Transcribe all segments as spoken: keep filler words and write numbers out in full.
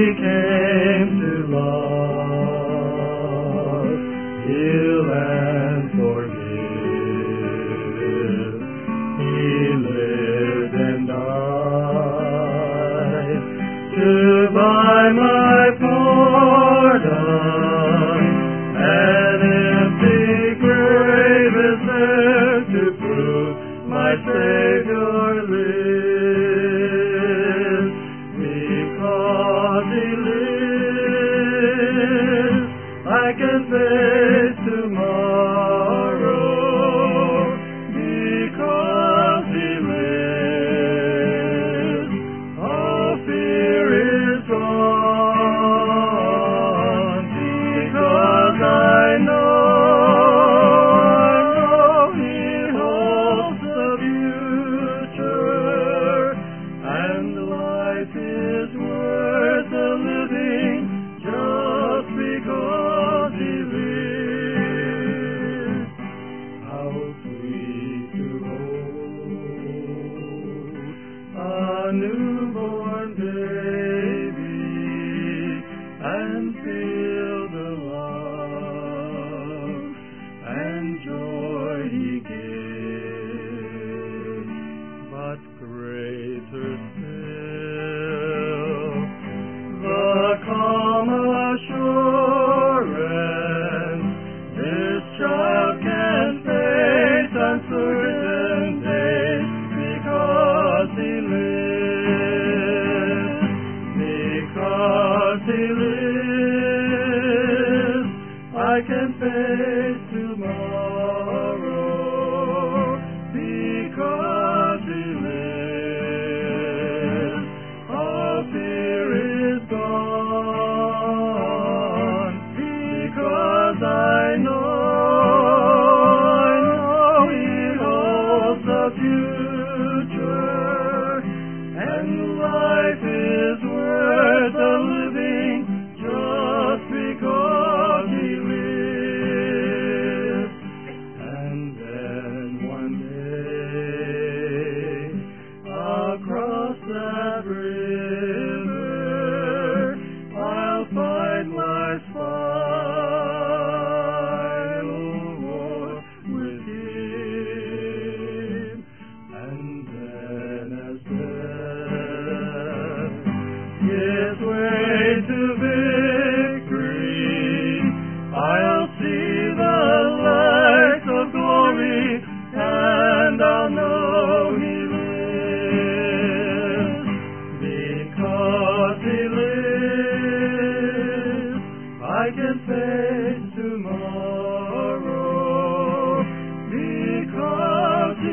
came to love, heal and forgive. He lived and died to buy my pardon. An empty grave is there to prove my Savior lives. Because He lives, I can face tomorrow. Because He lives, all fear is gone. Because I know, I know He holds the future, and life is worth the living just because He lives. How sweet to hold a newborn baby and feel the love and joy He gives. But greater still, the calm assurance this child can face uncertain days because He lives. Because He lives, I can face tomorrow. Because He lives, all fear is gone. Because I know, I know He holds the future, and life is worth the living just because He lives. And then one day, across that river, I'll find life's final war with Him. And then as death gives way to victory, I'll see the lights of glory, and I'll know He lives. Because He lives, I can face tomorrow. Because He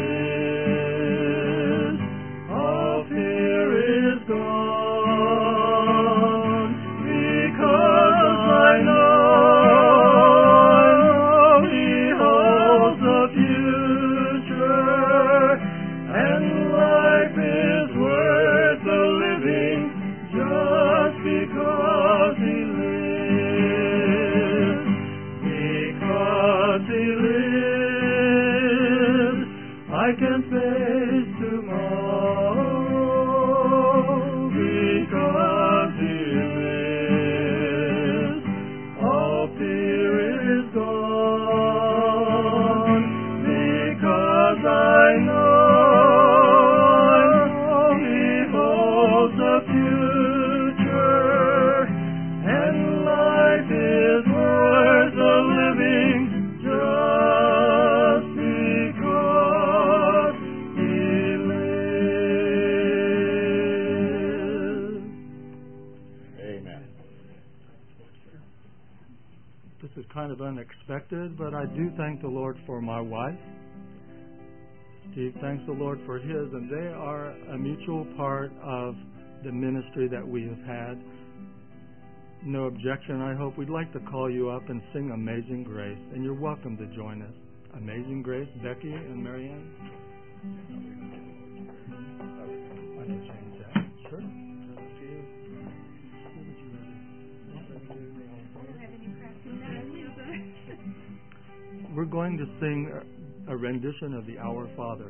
lives, all fear is gone. Because I know, I know He holds the future, and life is worth the living just because He lives. Because He lives, I can face tomorrow. Because He lives, all fear is gone. Because I know, I know He holds the future, and life is worth the living just because He lives. Amen. This is kind of unexpected, but I do thank the Lord for my wife. Steve thanks the Lord for his, and they are a mutual part of the ministry that we have had. No objection, I hope. We'd like to call you up and sing Amazing Grace, and you're welcome to join us. Amazing Grace, Becky and Marianne. I can change that. Sure. We're going to sing a rendition of the Our Father.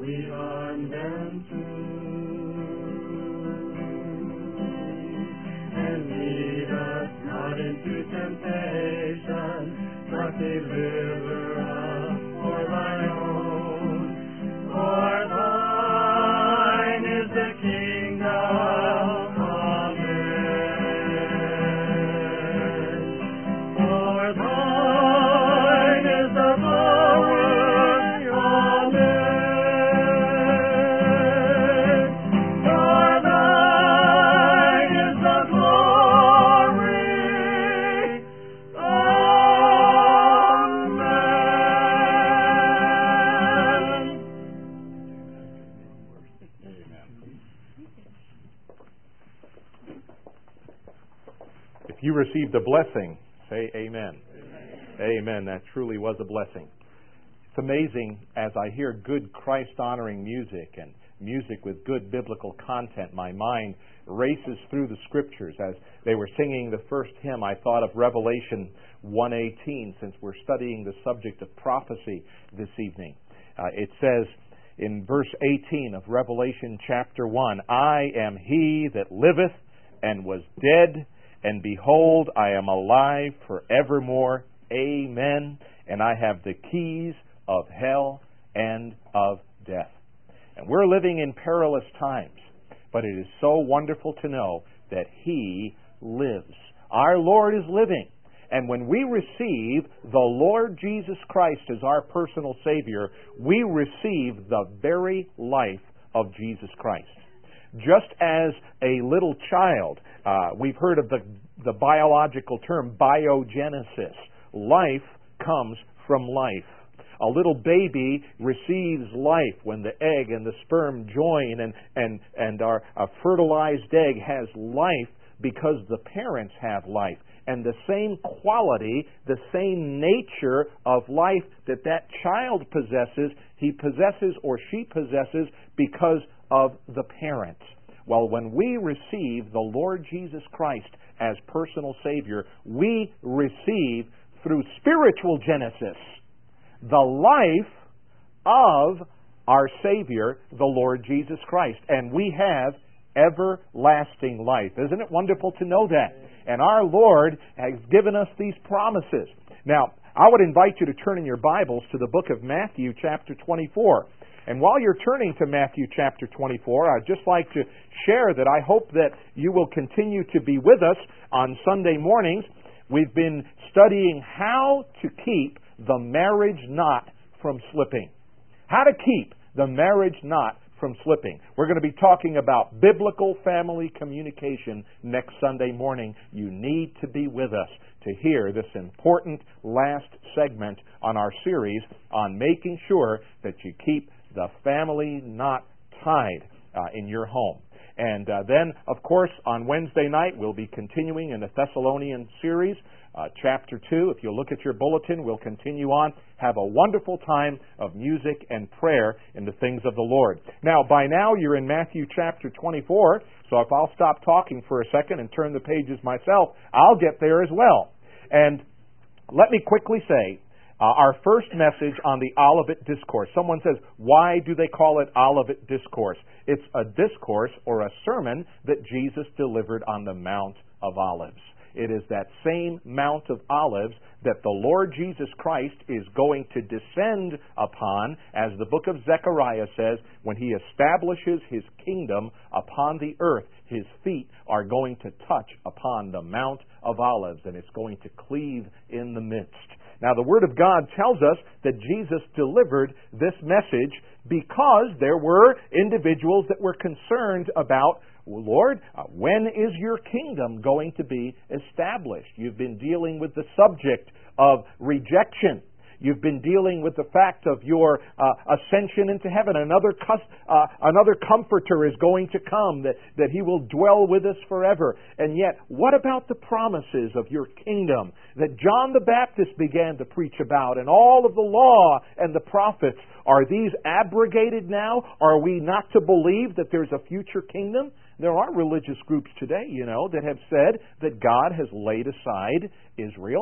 we arm them too. And lead us not into temptation, but deliver us for thine own. For thine is the kingdom, amen. For thine is the glory, amen. For thine is the glory, If you received a blessing, say amen. Amen. Amen. That truly was a blessing. It's amazing as I hear good Christ-honoring music and music with good biblical content, my mind races through the Scriptures. As they were singing the first hymn, I thought of Revelation one eighteen, since we're studying the subject of prophecy this evening. Uh, it says in verse eighteen of Revelation chapter one, I am he that liveth and was dead, and behold, I am alive forevermore. Amen. And I have the keys of hell and of death. And we're living in perilous times, but it is so wonderful to know that He lives. Our Lord is living. And when we receive the Lord Jesus Christ as our personal Savior, we receive the very life of Jesus Christ. Just as a little child, uh, we've heard of the, the biological term biogenesis. Life comes from life. A little baby receives life when the egg and the sperm join, and, and, and our a fertilized egg has life because the parents have life. And the same quality, the same nature of life that that child possesses, he possesses or she possesses because of the parents. Well, when we receive the Lord Jesus Christ as personal Savior, we receive through spiritual genesis the life of our Savior, the Lord Jesus Christ. And we have everlasting life. Isn't it wonderful to know that? And our Lord has given us these promises. Now, I would invite you to turn in your Bibles to the book of Matthew chapter twenty-four. And while you're turning to Matthew chapter twenty-four, I'd just like to share that I hope that you will continue to be with us on Sunday mornings. We've been studying how to keep the marriage knot from slipping. How to keep the marriage knot from slipping. We're going to be talking about biblical family communication next Sunday morning. You need to be with us to hear this important last segment on our series on making sure that you keep the family knot tied uh, in your home. And uh, then, of course, on Wednesday night, we'll be continuing in the Thessalonian series, uh, chapter two. If you'll look at your bulletin, we'll continue on. Have a wonderful time of music and prayer in the things of the Lord. Now, by now, you're in Matthew chapter twenty-four, so if I'll stop talking for a second and turn the pages myself, I'll get there as well. And let me quickly say, Uh, our first message on the Olivet Discourse. Someone says, why do they call it Olivet Discourse? It's a discourse or a sermon that Jesus delivered on the Mount of Olives. It is that same Mount of Olives that the Lord Jesus Christ is going to descend upon, as the book of Zechariah says, when He establishes His kingdom upon the earth. His feet are going to touch upon the Mount of Olives, and it's going to cleave in the midst. Now, the Word of God tells us that Jesus delivered this message because there were individuals that were concerned about, Lord, uh, when is your kingdom going to be established? You've been dealing with the subject of rejection. You've been dealing with the fact of your uh, ascension into heaven. Another cus- uh, another comforter is going to come, that, that He will dwell with us forever. And yet, what about the promises of your kingdom that John the Baptist began to preach about, and all of the law and the prophets? Are these abrogated now? Are we not to believe that there's a future kingdom? There are religious groups today, you know, that have said that God has laid aside Israel.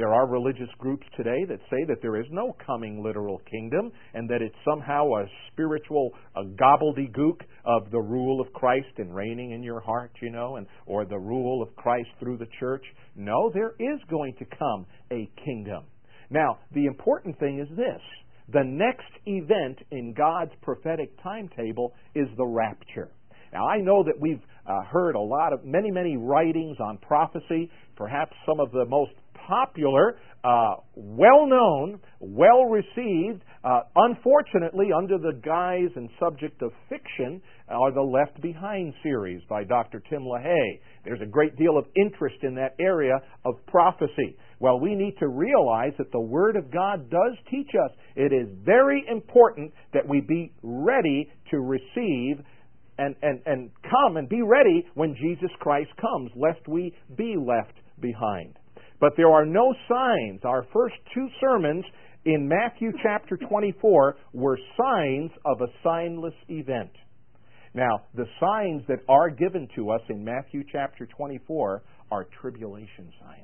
There are religious groups today that say that there is no coming literal kingdom and that it's somehow a spiritual a gobbledygook of the rule of Christ and reigning in your heart, you know, and or the rule of Christ through the church. No, there is going to come a kingdom. Now, the important thing is this. The next event in God's prophetic timetable is the rapture. Now, I know that we've uh, heard a lot of, many, many writings on prophecy. Perhaps some of the most popular, uh, well-known, well-received, uh, unfortunately, under the guise and subject of fiction, are the Left Behind series by Doctor Tim LaHaye. There's a great deal of interest in that area of prophecy. Well, we need to realize that the Word of God does teach us it is very important that we be ready to receive and, and, and come and be ready when Jesus Christ comes, lest we be left behind. But there are no signs. Our first two sermons in Matthew chapter twenty-four were signs of a signless event. Now, the signs that are given to us in Matthew chapter twenty-four are tribulation signs.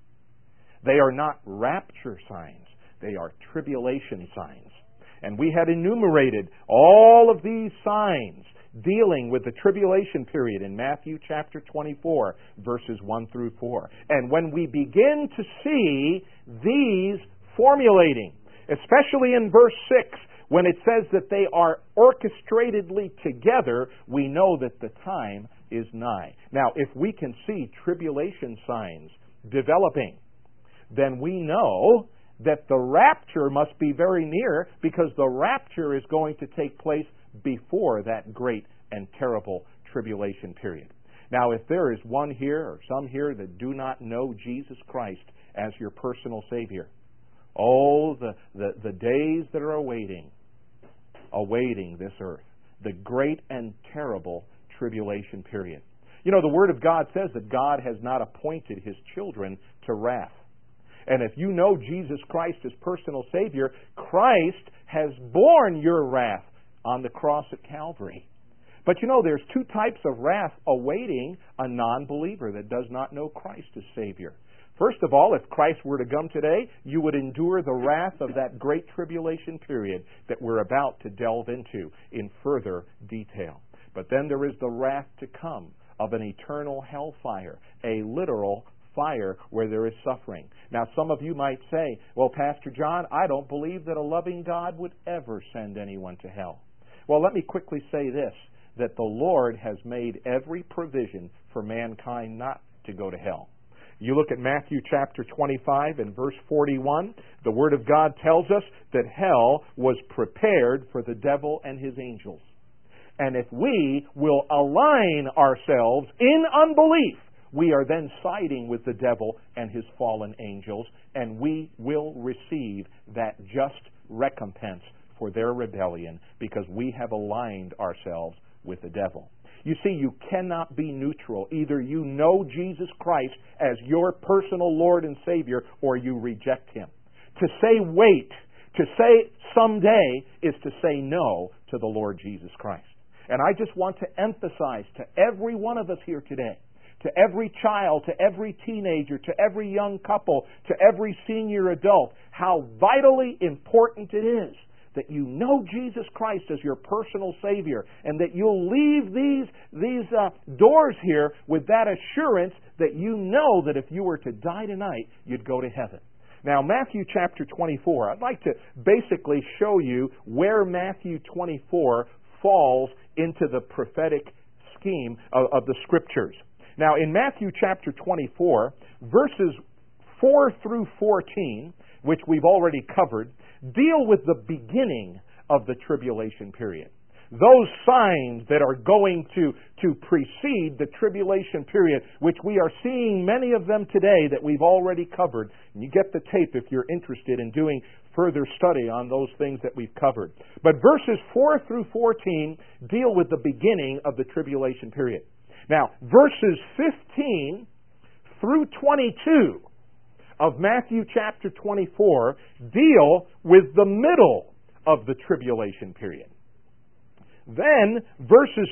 They are not rapture signs. They are tribulation signs. And we had enumerated all of these signs dealing with the tribulation period in Matthew chapter twenty-four, verses one through four. And when we begin to see these formulating, especially in verse six, when it says that they are orchestratedly together, we know that the time is nigh. Now, if we can see tribulation signs developing, then we know that the rapture must be very near, because the rapture is going to take place before that great and terrible tribulation period. Now, if there is one here or some here that do not know Jesus Christ as your personal Savior, oh, the, the, the days that are awaiting, awaiting this earth, the great and terrible tribulation period. You know, the Word of God says that God has not appointed His children to wrath. And if you know Jesus Christ as personal Savior, Christ has borne your wrath on the cross at Calvary. But you know, there's two types of wrath awaiting a non-believer that does not know Christ as Savior. First of all, if Christ were to come today, you would endure the wrath of that great tribulation period that we're about to delve into in further detail. But then there is the wrath to come of an eternal hellfire, a literal fire where there is suffering. Now, some of you might say, well, Pastor John, I don't believe that a loving God would ever send anyone to hell. Well, let me quickly say this, that the Lord has made every provision for mankind not to go to hell. You look at Matthew chapter twenty-five and verse forty-one, the Word of God tells us that hell was prepared for the devil and his angels. And if we will align ourselves in unbelief, we are then siding with the devil and his fallen angels, and we will receive that just recompense for their rebellion because we have aligned ourselves with the devil. You see, you cannot be neutral. Either you know Jesus Christ as your personal Lord and Savior, or you reject Him. To say wait, to say someday, is to say no to the Lord Jesus Christ. And I just want to emphasize to every one of us here today, to every child, to every teenager, to every young couple, to every senior adult, how vitally important it is that you know Jesus Christ as your personal Savior, and that you'll leave these, these uh, doors here with that assurance that you know that if you were to die tonight, you'd go to heaven. Now, Matthew chapter twenty-four, I'd like to basically show you where Matthew twenty-four falls into the prophetic scheme of, of the Scriptures. Now, in Matthew chapter twenty-four, verses four through fourteen, which we've already covered, deal with the beginning of the tribulation period. Those signs that are going to, to precede the tribulation period, which we are seeing many of them today that we've already covered. And you get the tape if you're interested in doing further study on those things that we've covered. But verses four through fourteen deal with the beginning of the tribulation period. Now, verses fifteen through twenty-two of Matthew chapter twenty-four deal with the middle of the tribulation period. Then verses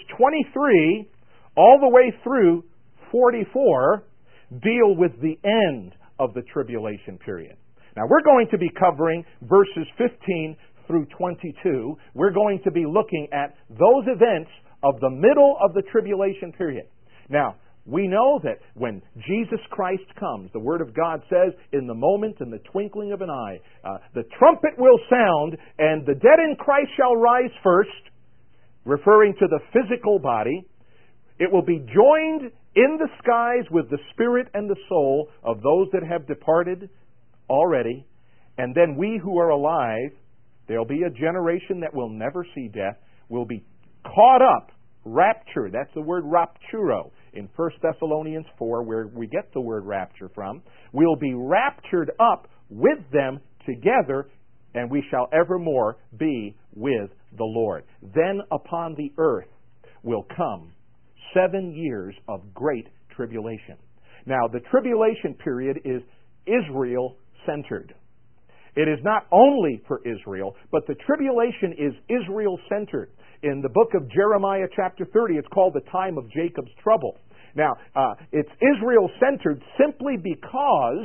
twenty-three all the way through forty-four deal with the end of the tribulation period. Now, we're going to be covering verses fifteen through twenty-two. We're going to be looking at those events of the middle of the tribulation period. Now, we know that when Jesus Christ comes, the Word of God says, in the moment, in the twinkling of an eye, uh, the trumpet will sound, and the dead in Christ shall rise first, referring to the physical body. It will be joined in the skies with the spirit and the soul of those that have departed already. And then we who are alive, there'll be a generation that will never see death, will be caught up, raptured. That's the word rapturo in First Thessalonians four, where we get the word rapture from. We'll be raptured up with them together, and we shall evermore be with the Lord. Then upon the earth will come seven years of great tribulation. Now, the tribulation period is Israel-centered. It is not only for Israel, but the tribulation is Israel-centered. In the book of Jeremiah chapter thirty, it's called the time of Jacob's trouble. Now, uh, it's Israel-centered simply because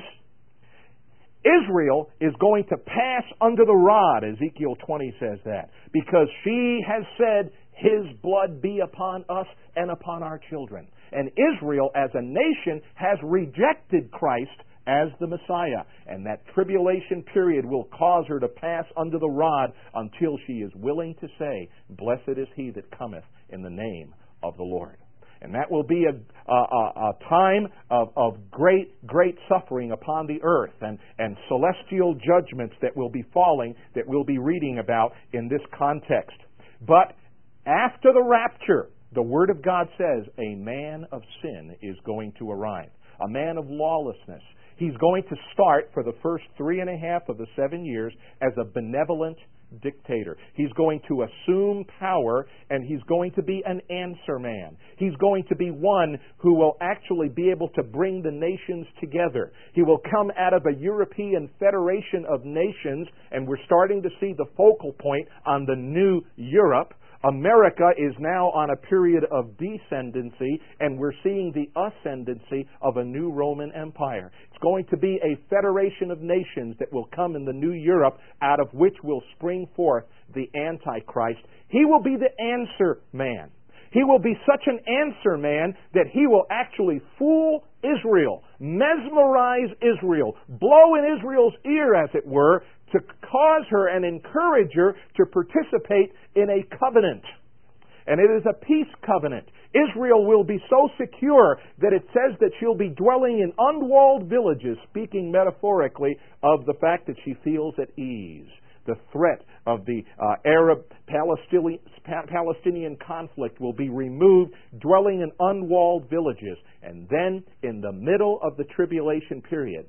Israel is going to pass under the rod, Ezekiel twenty says that, because she has said, His blood be upon us and upon our children. And Israel as a nation has rejected Christ as the Messiah. And that tribulation period will cause her to pass under the rod until she is willing to say, Blessed is he that cometh in the name of the Lord. And that will be a, a, a time of, of great, great suffering upon the earth and, and celestial judgments that will be falling, that we'll be reading about in this context. But after the rapture, the Word of God says a man of sin is going to arrive, a man of lawlessness. He's going to start for the first three and a half of the seven years as a benevolent dictator. He's going to assume power, and he's going to be an answer man. He's going to be one who will actually be able to bring the nations together. He will come out of a European federation of nations, and we're starting to see the focal point on the new Europe. America is now on a period of descendancy, and we're seeing the ascendancy of a new Roman Empire. It's going to be a federation of nations that will come in the new Europe, out of which will spring forth the Antichrist. He will be the answer man. He will be such an answer man that he will actually fool Israel, mesmerize Israel, blow in Israel's ear, as it were, to cause her and encourage her to participate in a covenant. And it is a peace covenant. Israel will be so secure that it says that she'll be dwelling in unwalled villages, speaking metaphorically of the fact that she feels at ease. The threat of the uh, Arab-Palestinian conflict will be removed, dwelling in unwalled villages. And then, in the middle of the tribulation period,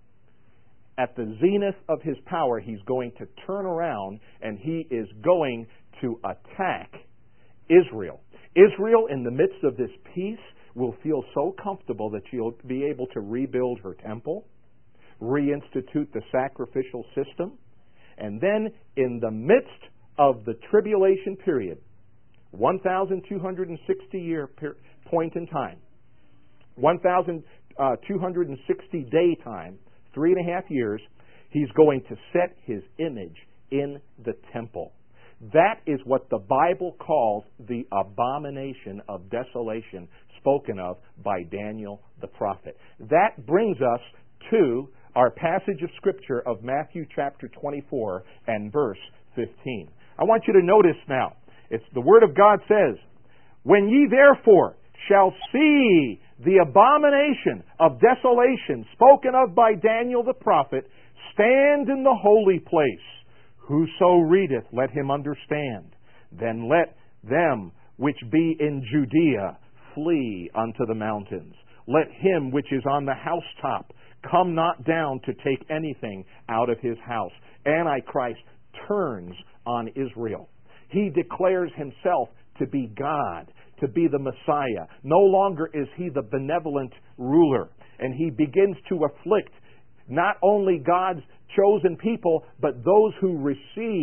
at the zenith of his power, he's going to turn around and he is going to attack Israel. Israel, in the midst of this peace, will feel so comfortable that she'll be able to rebuild her temple, reinstitute the sacrificial system, and then in the midst of the tribulation period, one thousand two hundred sixty year per- point in time, one thousand two hundred sixty day time, three and a half years, he's going to set his image in the temple. That is what the Bible calls the abomination of desolation spoken of by Daniel the prophet. That brings us to our passage of Scripture of Matthew chapter twenty-four and verse fifteen. I want you to notice now, it's the Word of God says, When ye therefore shall see the abomination of desolation spoken of by Daniel the prophet stand in the holy place, whoso readeth, let him understand. Then let them which be in Judea flee unto the mountains. Let him which is on the housetop come not down to take anything out of his house. Antichrist turns on Israel. He declares himself to be God, to be the Messiah. No longer is he the benevolent ruler. And he begins to afflict not only God's chosen people, but those who receive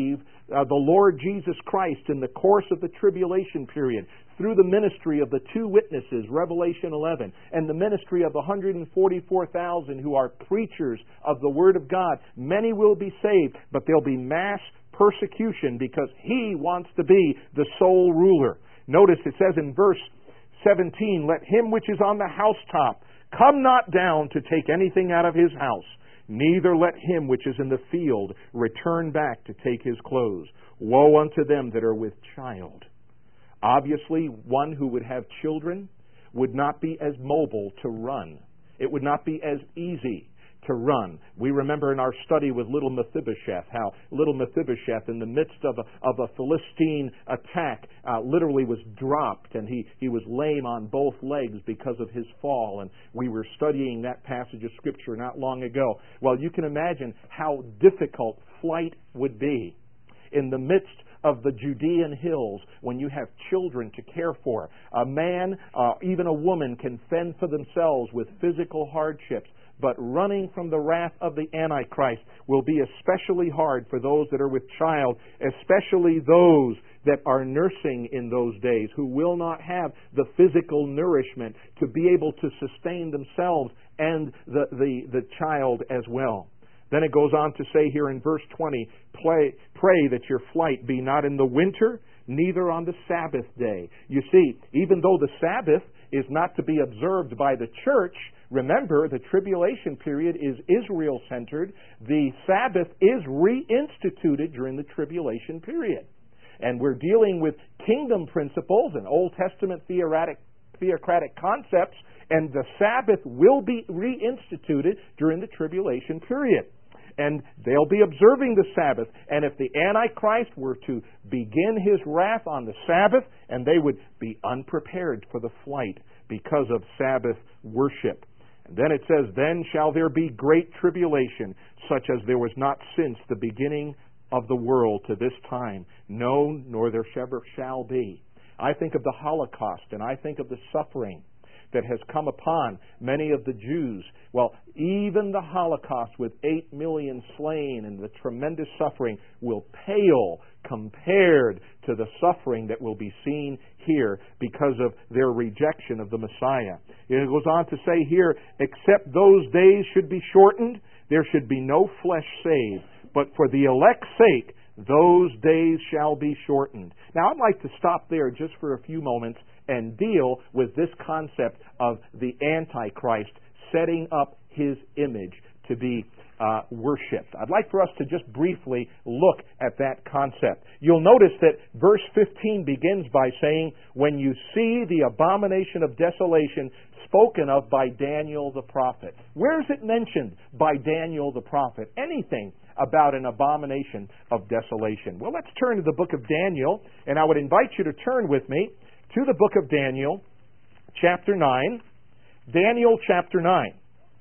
uh, the Lord Jesus Christ in the course of the tribulation period, through the ministry of the two witnesses, Revelation eleven, and the ministry of the one hundred forty-four thousand who are preachers of the Word of God, many will be saved, but there'll be mass persecution because He wants to be the sole ruler. Notice it says in verse seventeen, "Let him which is on the housetop come not down to take anything out of his house, neither let him which is in the field return back to take his clothes. Woe unto them that are with child." Obviously, one who would have children would not be as mobile to run. It would not be as easy to run. We remember in our study with little Mephibosheth how little Mephibosheth in the midst of a, of a Philistine attack uh, literally was dropped, and he, he was lame on both legs because of his fall. And we were studying that passage of Scripture not long ago. Well, you can imagine how difficult flight would be in the midst of the Judean hills when you have children to care for. A man, uh, even a woman, can fend for themselves with physical hardships. But running from the wrath of the Antichrist will be especially hard for those that are with child, especially those that are nursing in those days, who will not have the physical nourishment to be able to sustain themselves and the, the, the child as well. Then it goes on to say here in verse twenty, Play, pray that your flight be not in the winter, neither on the Sabbath day. You see, even though the Sabbath is not to be observed by the church, remember, the tribulation period is Israel-centered. The Sabbath is reinstituted during the tribulation period. And we're dealing with kingdom principles and Old Testament theocratic, theocratic concepts, and the Sabbath will be reinstituted during the tribulation period. And they'll be observing the Sabbath. And if the Antichrist were to begin his wrath on the Sabbath, and they would be unprepared for the flight because of Sabbath worship. And then it says, "Then shall there be great tribulation, such as there was not since the beginning of the world to this time, no, nor there ever shall be." I think of the Holocaust, and I think of the suffering that has come upon many of the Jews. Well, even the Holocaust with eight million slain and the tremendous suffering will pale compared to the suffering that will be seen here because of their rejection of the Messiah. It goes on to say here, "Except those days should be shortened, there should be no flesh saved. But for the elect's sake, those days shall be shortened." Now, I'd like to stop there just for a few moments and deal with this concept of the Antichrist setting up his image to be uh, worshipped. I'd like for us to just briefly look at that concept. You'll notice that verse fifteen begins by saying, "When you see the abomination of desolation spoken of by Daniel the prophet." Where is it mentioned by Daniel the prophet? Anything about an abomination of desolation? Well, let's turn to the book of Daniel, and I would invite you to turn with me to the book of Daniel, chapter nine. Daniel chapter nine.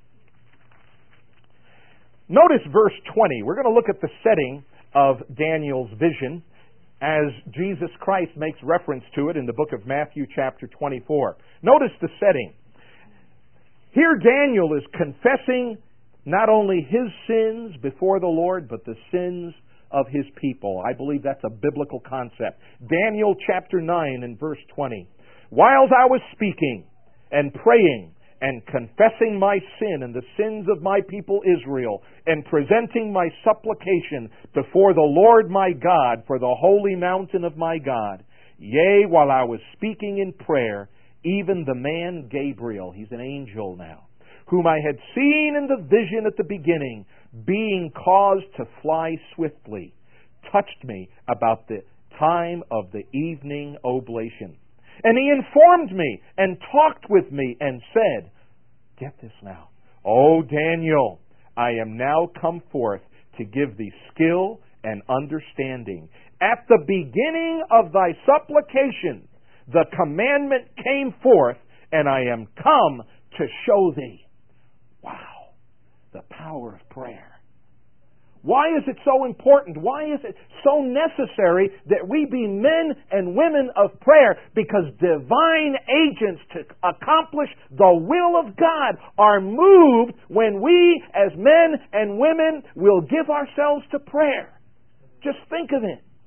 Notice verse twenty. We're going to look at the setting of Daniel's vision as Jesus Christ makes reference to it in the book of Matthew chapter twenty-four. Notice the setting. Here Daniel is confessing not only his sins before the Lord, but the sins of his people. I believe that's a biblical concept. Daniel chapter nine and verse twenty. "Whiles I was speaking and praying and confessing my sin and the sins of my people Israel, and presenting my supplication before the Lord my God for the holy mountain of my God, yea, while I was speaking in prayer, even the man Gabriel," he's an angel now, "whom I had seen in the vision at the beginning, being caused to fly swiftly, touched me about the time of the evening oblation. And he informed me and talked with me and said," get this now, "O Daniel, I am now come forth to give thee skill and understanding. At the beginning of thy supplication, the commandment came forth, and I am come to show thee." Wow, the power of prayer. Why is it so important? Why is it so necessary that we be men and women of prayer? Because divine agents to accomplish the will of God are moved when we as men and women will give ourselves to prayer. Just think of it.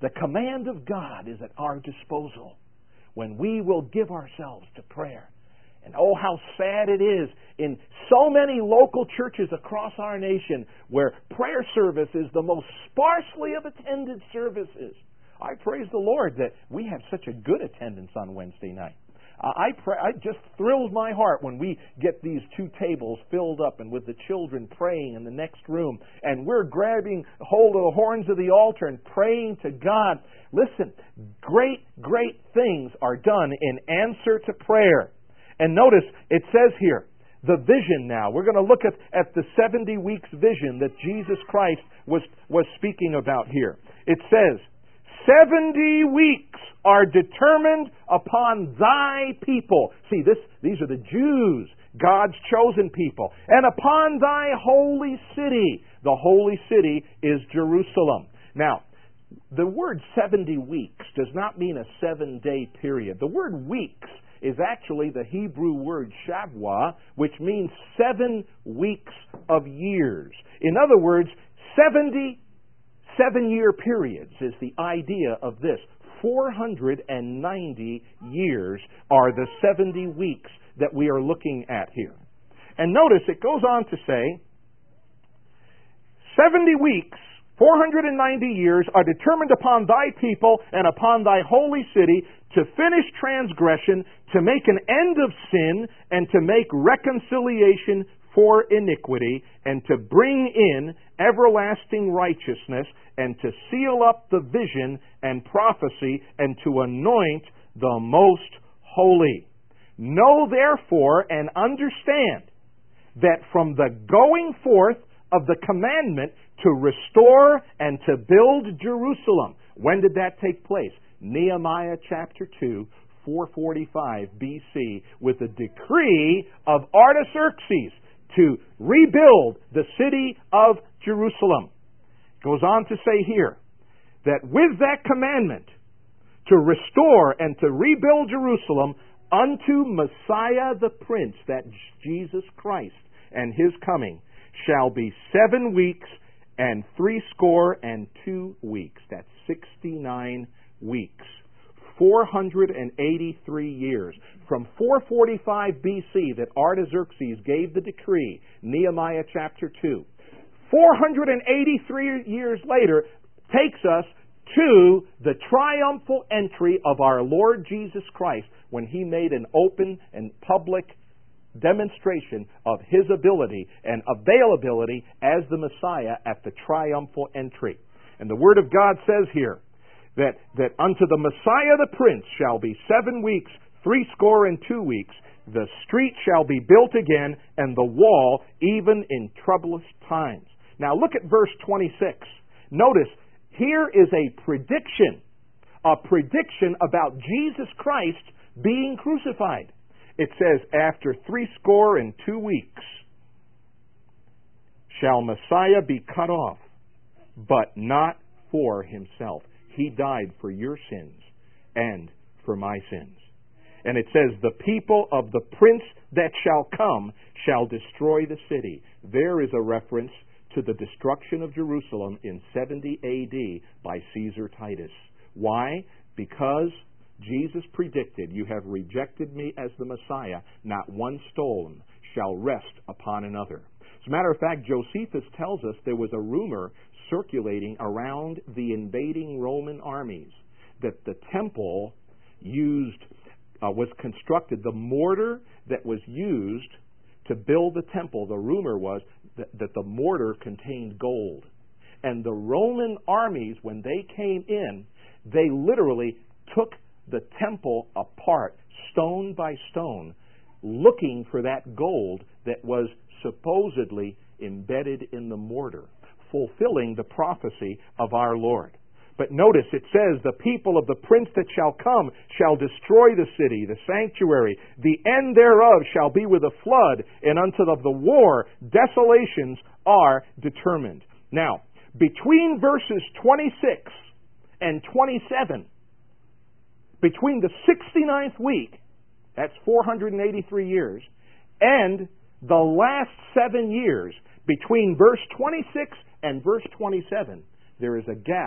The command of God is at our disposal when we will give ourselves to prayer. And oh, how sad it is in so many local churches across our nation where prayer service is the most sparsely of attended services. I praise the Lord that we have such a good attendance on Wednesday night. I pray, it just thrills my heart when we get these two tables filled up and with the children praying in the next room, and we're grabbing hold of the horns of the altar and praying to God. Listen, great, great things are done in answer to prayer. And notice, it says here, the vision now. We're going to look at, at the seventy weeks vision that Jesus Christ was, was speaking about here. It says, seventy weeks are determined upon thy people. See, this, these are the Jews, God's chosen people. And upon thy holy city. The holy city is Jerusalem. Now, the word seventy weeks does not mean a seven-day period. The word weeks is actually the Hebrew word shavua, which means seven weeks of years. In other words, seventy seven-year periods is the idea of this. four hundred ninety years are the seventy weeks that we are looking at here. And notice it goes on to say, seventy weeks, four hundred ninety years are determined upon thy people and upon thy holy city to finish transgression, to make an end of sin, and to make reconciliation for iniquity, and to bring in everlasting righteousness, and to seal up the vision and prophecy, and to anoint the most holy. Know therefore and understand that from the going forth of the commandment to restore and to build Jerusalem, when did that take place? Nehemiah chapter two, four forty-five B C, with the decree of Artaxerxes to rebuild the city of Jerusalem. It goes on to say here that with that commandment to restore and to rebuild Jerusalem unto Messiah the Prince, that Jesus Christ, and His coming, shall be seven weeks and threescore and two weeks. That's sixty-nine weeks. four hundred eighty-three years. From four forty-five B C that Artaxerxes gave the decree, Nehemiah chapter two. four hundred eighty-three years later takes us to the triumphal entry of our Lord Jesus Christ when He made an open and public demonstration of His ability and availability as the Messiah at the triumphal entry. And the Word of God says here that, that unto the Messiah the Prince shall be seven weeks, threescore and two weeks. The street shall be built again, and the wall even in troublous times. Now look at verse twenty-six. Notice, here is a prediction, a prediction about Jesus Christ being crucified. It says, after threescore and two weeks shall Messiah be cut off, but not for Himself. He died for your sins and for my sins. And it says, the people of the prince that shall come shall destroy the city. There is a reference to the destruction of Jerusalem in seventy A D by Caesar Titus. Why? Because Jesus predicted, you have rejected me as the Messiah, not one stone shall rest upon another. As a matter of fact, Josephus tells us there was a rumor circulating around the invading Roman armies that the temple used, uh, was constructed, the mortar that was used to build the temple, the rumor was that, that the mortar contained gold. And the Roman armies, when they came in, they literally took the temple apart, stone by stone, looking for that gold that was supposedly embedded in the mortar, fulfilling the prophecy of our Lord. But notice, it says, the people of the prince that shall come shall destroy the city, the sanctuary. The end thereof shall be with a flood, and unto the, the war desolations are determined. Now, between verses twenty-six and twenty-seven, between the sixty-ninth week, that's four hundred eighty-three years, and the last seven years, between verse twenty-six and verse twenty-seven, there is a gap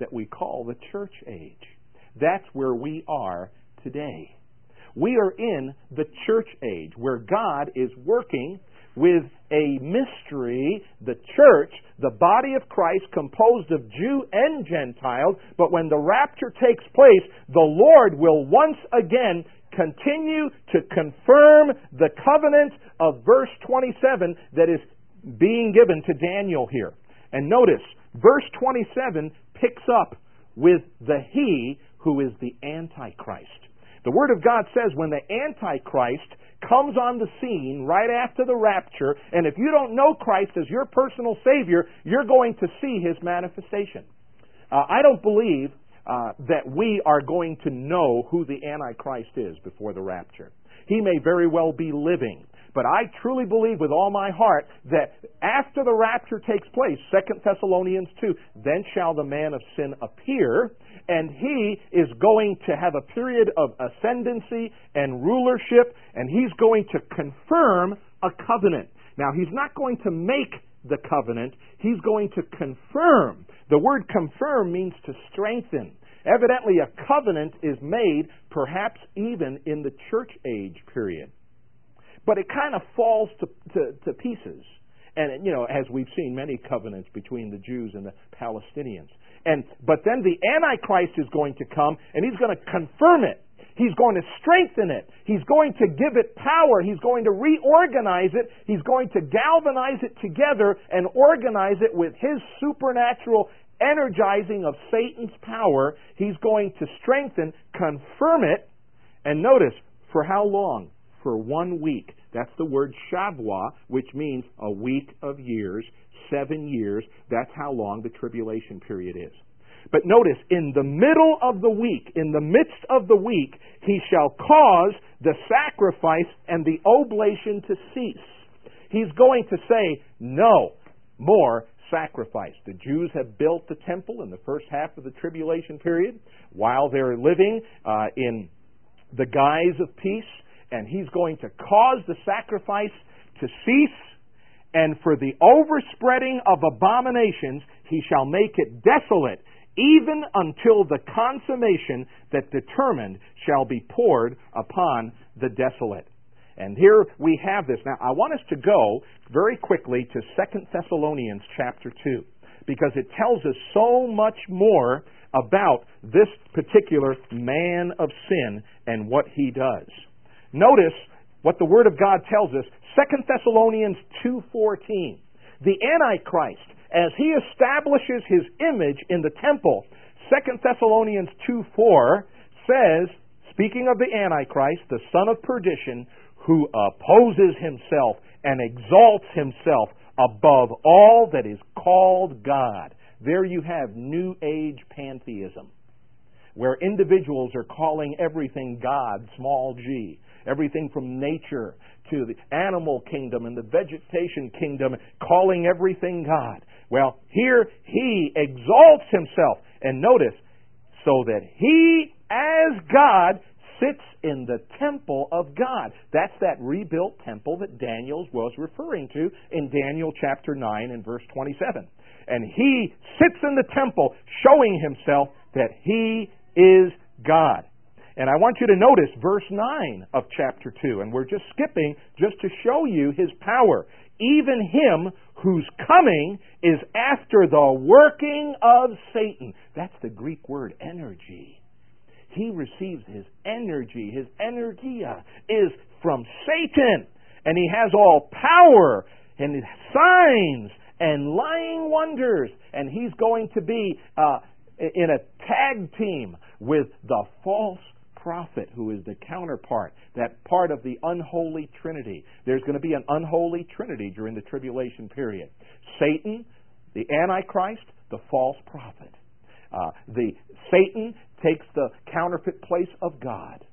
that we call the church age. That's where we are today. We are in the church age, where God is working with a mystery, the church, the body of Christ, composed of Jew and Gentile. But when the rapture takes place, the Lord will once again continue to confirm the covenant of verse twenty-seven that is being given to Daniel here. And notice, verse twenty-seven picks up with the He who is the Antichrist. The Word of God says when the Antichrist comes on the scene right after the rapture, and if you don't know Christ as your personal Savior, you're going to see His manifestation. Uh, I don't believe uh, that we are going to know who the Antichrist is before the rapture. He may very well be living. But I truly believe with all my heart that after the rapture takes place, Second Thessalonians two, then shall the man of sin appear, and he is going to have a period of ascendancy and rulership, and he's going to confirm a covenant. Now, he's not going to make the covenant, he's going to confirm. The word confirm means to strengthen. Evidently, a covenant is made perhaps even in the church age period. But it kind of falls to, to, to pieces. And, you know, as we've seen many covenants between the Jews and the Palestinians. And But then the Antichrist is going to come, and he's going to confirm it. He's going to strengthen it. He's going to give it power. He's going to reorganize it. He's going to galvanize it together and organize it with his supernatural energizing of Satan's power. He's going to strengthen, confirm it, and notice, for how long? For one week. That's the word Shavuot, which means a week of years, seven years. That's how long the tribulation period is. But notice, in the middle of the week, in the midst of the week, he shall cause the sacrifice and the oblation to cease. He's going to say, no more sacrifice. The Jews have built the temple in the first half of the tribulation period while they're living uh, in the guise of peace. And he's going to cause the sacrifice to cease, and for the overspreading of abominations he shall make it desolate, even until the consummation that determined shall be poured upon the desolate. And here we have this. Now, I want us to go very quickly to Second Thessalonians chapter two, because it tells us so much more about this particular man of sin and what he does. Notice what the Word of God tells us, Second Thessalonians two fourteen. The Antichrist, as he establishes his image in the temple, Second Thessalonians two four says, speaking of the Antichrist, the son of perdition, who opposes himself and exalts himself above all that is called God. There you have New Age pantheism, where individuals are calling everything God, small g. Everything from nature to the animal kingdom and the vegetation kingdom, calling everything God. Well, here he exalts himself. And notice, so that he, as God, sits in the temple of God. That's that rebuilt temple that Daniel was referring to in Daniel chapter nine and verse twenty-seven. And he sits in the temple, showing himself that he is God. And I want you to notice verse nine of chapter two, and we're just skipping just to show you his power. Even him whose coming is after the working of Satan. That's the Greek word energy. He receives his energy, his energia is from Satan. And he has all power and signs and lying wonders. And he's going to be uh, in a tag team with the false prophet, who is the counterpart, that part of the unholy trinity. There's going to be an unholy trinity during the tribulation period. Satan, the Antichrist, the false prophet. Uh, the Satan takes the counterfeit place of God.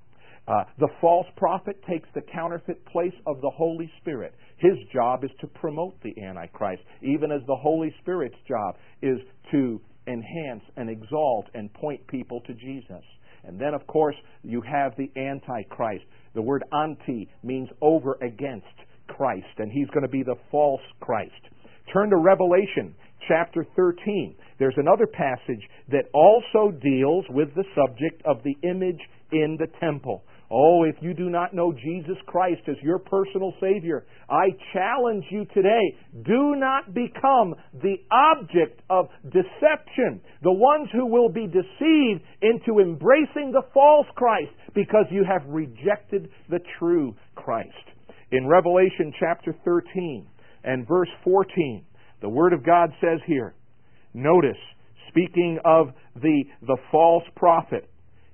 Uh, the false prophet takes the counterfeit place of the Holy Spirit. His job is to promote the Antichrist, even as the Holy Spirit's job is to enhance and exalt and point people to Jesus. And then, of course, you have the Antichrist. The word anti means over against Christ, and he's going to be the false Christ. Turn to Revelation chapter thirteen, there's another passage that also deals with the subject of the image in the temple. Oh, if you do not know Jesus Christ as your personal Savior, I challenge you today, do not become the object of deception, the ones who will be deceived into embracing the false Christ because you have rejected the true Christ. In Revelation chapter thirteen and verse fourteen, the Word of God says here, notice, speaking of the, the false prophet,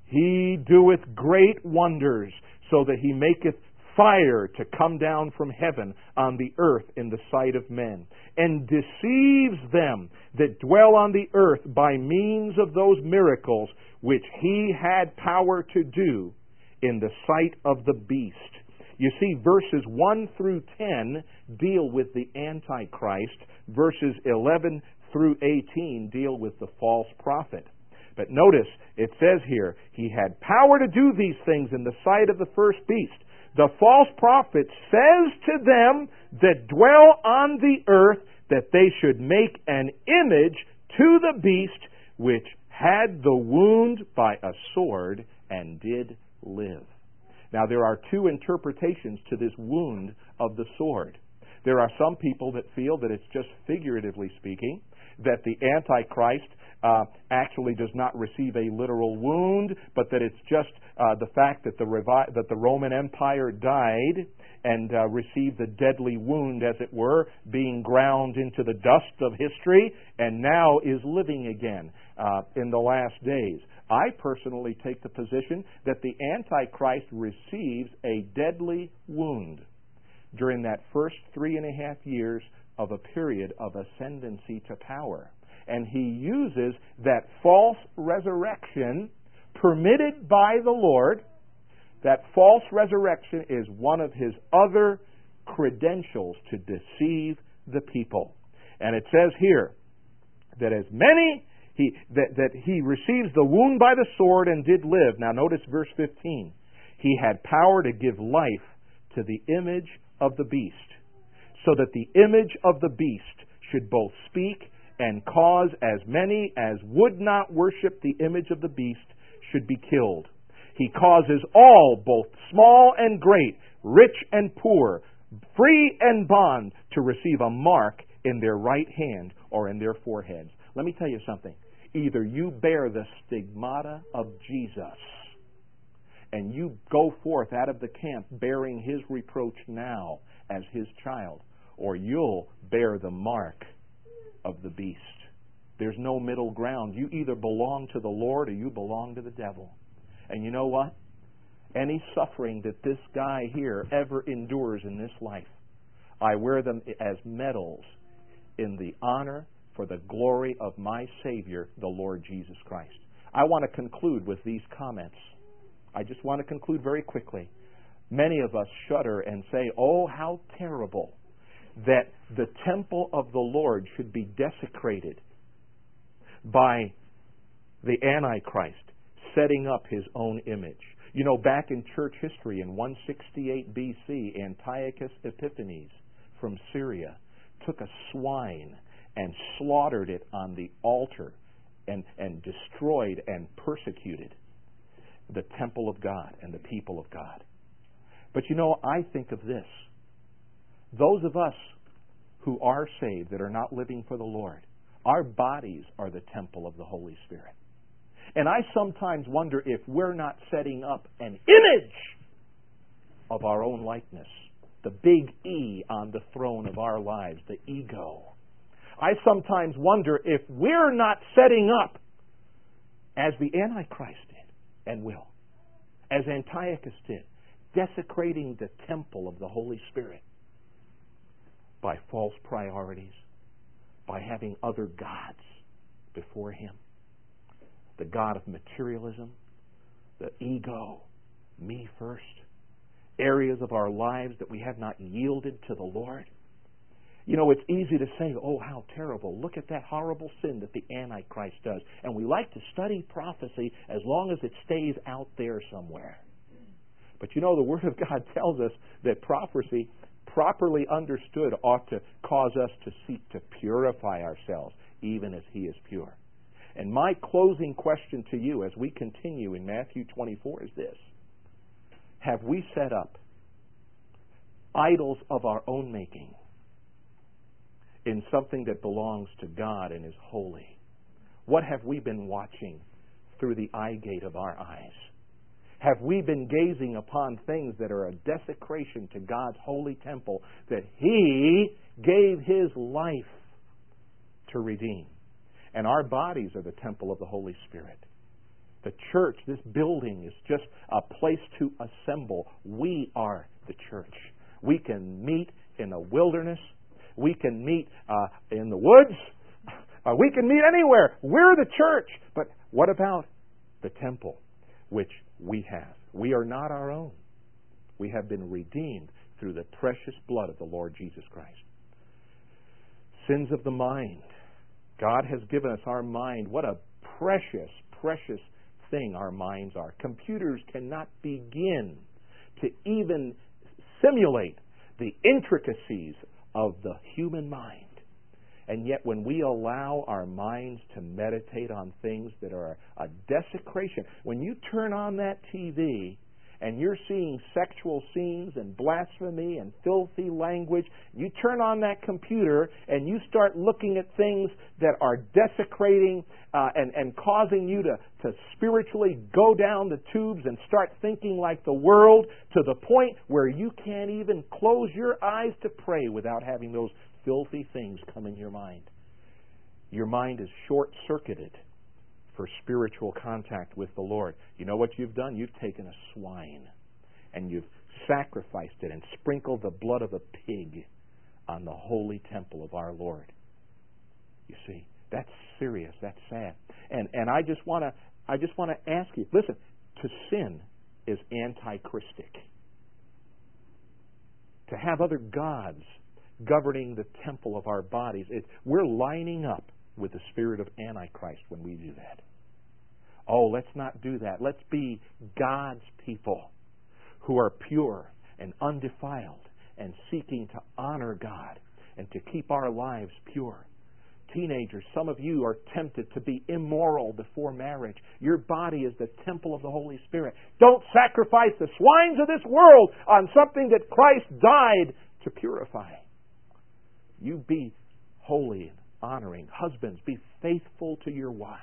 He doeth great wonders, so that He maketh fire to come down from heaven on the earth in the sight of men, and deceives them that dwell on the earth by means of those miracles which He had power to do in the sight of the beast. You see, verses one through ten deal with the Antichrist. Verses eleven through eighteen deal with the false prophet. But notice, it says here, He had power to do these things in the sight of the first beast. The false prophet says to them that dwell on the earth that they should make an image to the beast which had the wound by a sword and did live. Now, there are two interpretations to this wound of the sword. There are some people that feel that it's just figuratively speaking, that the Antichrist uh, actually does not receive a literal wound, but that it's just uh, the fact that the revi- that the Roman Empire died and uh, received the deadly wound, as it were, being ground into the dust of history, and now is living again uh, in the last days. I personally take the position that the Antichrist receives a deadly wound during that first three and a half years of a period of ascendancy to power. And he uses that false resurrection permitted by the Lord. That false resurrection is one of his other credentials to deceive the people. And it says here that as many, he, that, that he receives the wound by the sword and did live. Now notice verse fifteen. He had power to give life to the image of the beast, so that the image of the beast should both speak and cause as many as would not worship the image of the beast should be killed. He causes all, both small and great, rich and poor, free and bond, to receive a mark in their right hand or in their foreheads. Let me tell you something. Either you bear the stigmata of Jesus and you go forth out of the camp bearing His reproach now as His child, or you'll bear the mark of the beast. There's no middle ground. You either belong to the Lord or you belong to the devil. And you know what? Any suffering that this guy here ever endures in this life, I wear them as medals in the honor for the glory of my Savior, the Lord Jesus Christ. I want to conclude with these comments. I just want to conclude very quickly. Many of us shudder and say, oh, how terrible that the temple of the Lord should be desecrated by the Antichrist setting up his own image. You know, back in church history in one sixty-eight B C, Antiochus Epiphanes from Syria took a swine and slaughtered it on the altar and, and destroyed and persecuted the temple of God and the people of God. But you know, I think of this. Those of us who are saved, that are not living for the Lord, our bodies are the temple of the Holy Spirit. And I sometimes wonder if we're not setting up an image of our own likeness, the big E on the throne of our lives, the ego. I sometimes wonder if we're not setting up, as the Antichrist did and will, as Antiochus did, desecrating the temple of the Holy Spirit by false priorities, by having other gods before Him. The God of materialism, the ego, me first, areas of our lives that we have not yielded to the Lord. You know, it's easy to say, oh, how terrible. Look at that horrible sin that the Antichrist does. And we like to study prophecy as long as it stays out there somewhere. But you know, the Word of God tells us that prophecy properly understood, ought to cause us to seek to purify ourselves, even as He is pure. And my closing question to you as we continue in Matthew twenty-four is this. Have we set up idols of our own making in something that belongs to God and is holy? What have we been watching through the eye gate of our eyes? Have we been gazing upon things that are a desecration to God's holy temple that He gave His life to redeem? And our bodies are the temple of the Holy Spirit. The church, this building, is just a place to assemble. We are the church. We can meet in a wilderness. We can meet uh, in the woods. Uh, we can meet anywhere. We're the church. But what about the temple, which we have? We are not our own. We have been redeemed through the precious blood of the Lord Jesus Christ. Sins of the mind. God has given us our mind. What a precious, precious thing our minds are. Computers cannot begin to even simulate the intricacies of the human mind. And yet when we allow our minds to meditate on things that are a desecration, when you turn on that T V and you're seeing sexual scenes and blasphemy and filthy language, you turn on that computer and you start looking at things that are desecrating uh, and, and causing you to, to spiritually go down the tubes and start thinking like the world, to the point where you can't even close your eyes to pray without having those filthy things come in your mind. Your mind is short-circuited for spiritual contact with the Lord. You know what you've done? You've taken a swine and you've sacrificed it and sprinkled the blood of a pig on the holy temple of our Lord. You see, that's serious. That's sad. And and I just want to I just want to ask you, listen, to sin is anti-Christic. To have other gods governing the temple of our bodies, it, we're lining up with the spirit of Antichrist when we do that. Oh, let's not do that. Let's be God's people who are pure and undefiled and seeking to honor God and to keep our lives pure. Teenagers, some of you are tempted to be immoral before marriage. Your body is the temple of the Holy Spirit. Don't sacrifice the swines of this world on something that Christ died to purify. You be holy and honoring. Husbands, be faithful to your wives.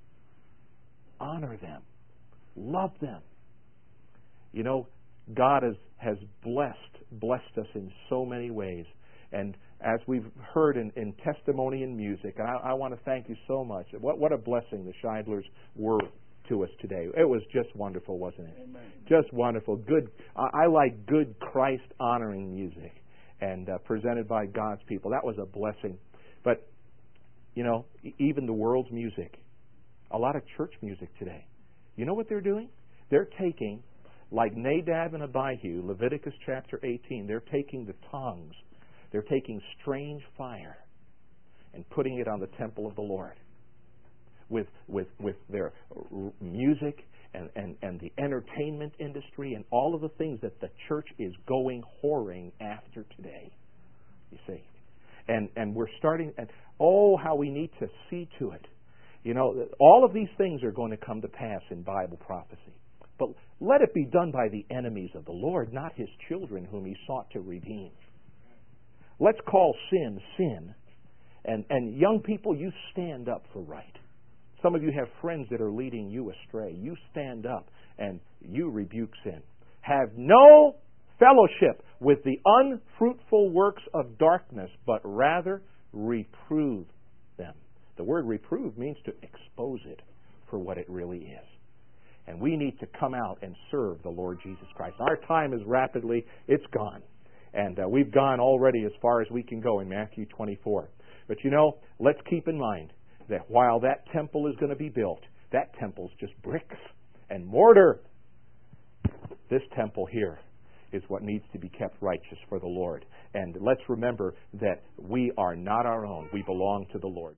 Honor them. Love them. You know, God has, has blessed, blessed us in so many ways. And as we've heard in, in testimony and music, and I, I want to thank you so much. What, what a blessing the Scheidlers were to us today. It was just wonderful, wasn't it? Amen. Just wonderful. Good. I, I like good Christ-honoring music and uh, presented by God's people. That was a blessing. But, you know, even the world's music, a lot of church music today, you know what they're doing? They're taking, like Nadab and Abihu, Leviticus chapter eighteen, they're taking the tongues, they're taking strange fire and putting it on the temple of the Lord with with with their r- music and, and, and the entertainment industry and all of the things that the church is going whoring after today. You see? And and we're starting, and oh, how we need to see to it. You know, all of these things are going to come to pass in Bible prophecy. But let it be done by the enemies of the Lord, not His children whom He sought to redeem. Let's call sin, sin. And, and young people, you stand up for right. Some of you have friends that are leading you astray. You stand up and you rebuke sin. Have no fellowship with the unfruitful works of darkness, but rather reprove them. The word reprove means to expose it for what it really is. And we need to come out and serve the Lord Jesus Christ. Our time is rapidly, it's gone. And uh, we've gone already as far as we can go in Matthew twenty-four. But you know, let's keep in mind that while that temple is going to be built, that temple's just bricks and mortar. This temple here is what needs to be kept righteous for the Lord. And let's remember that we are not our own. We belong to the Lord.